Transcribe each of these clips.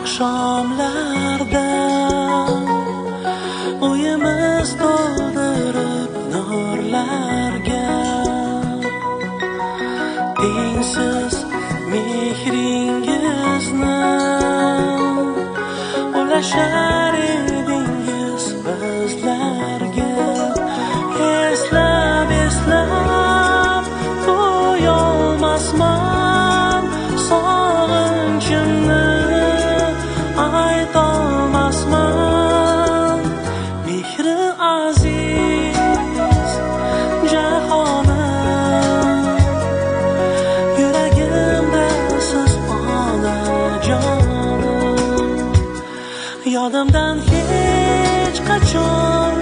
oqshomlarda uyimiz to'ldirib nurlarga tengsiz mehringizni ulashar edingiz bizlarga. Eslab to'yolmasman sog'inchimni, aytolmasman mehri aziz jahonim. Yuragimda siz onajonim, yodimdan hech qachon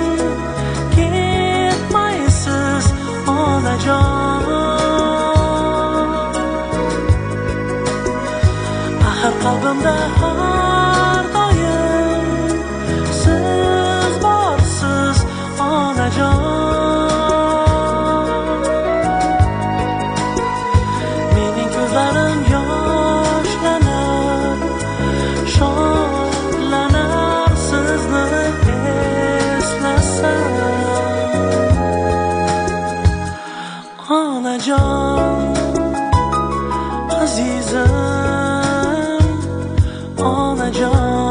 ketmaysiz onajon. Axir qalbimda har doim siz borsiz onajon. Mening ko'zlarim yoshlanib shodlanar sizni eslasam. Onajon azizim, onajon.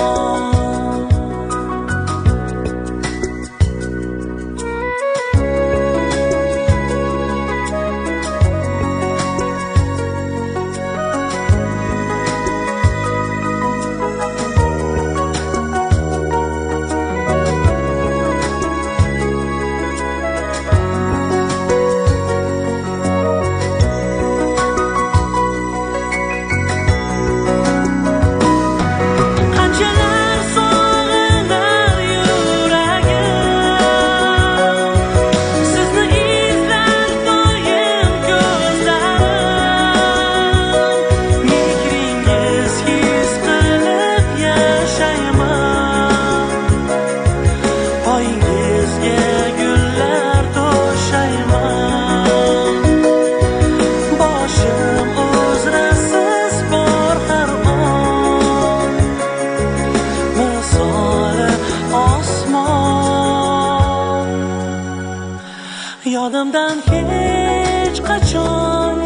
Yodimdan hech qachon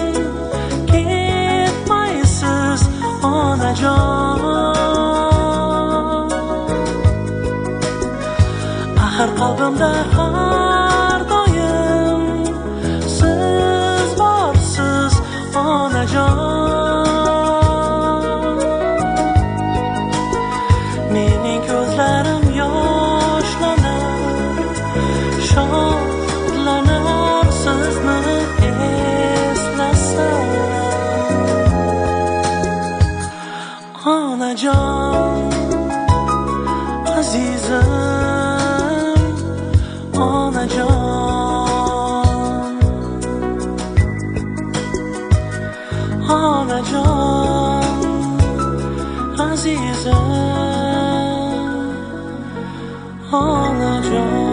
ketmaysiz onajon. Axir qalbimda har doim siz borsiz onajon. Mening ko'zlarim yoshlanib shodlanar sizni eslasam. Onajon azizim, onajon. Onajon azizim, onajon.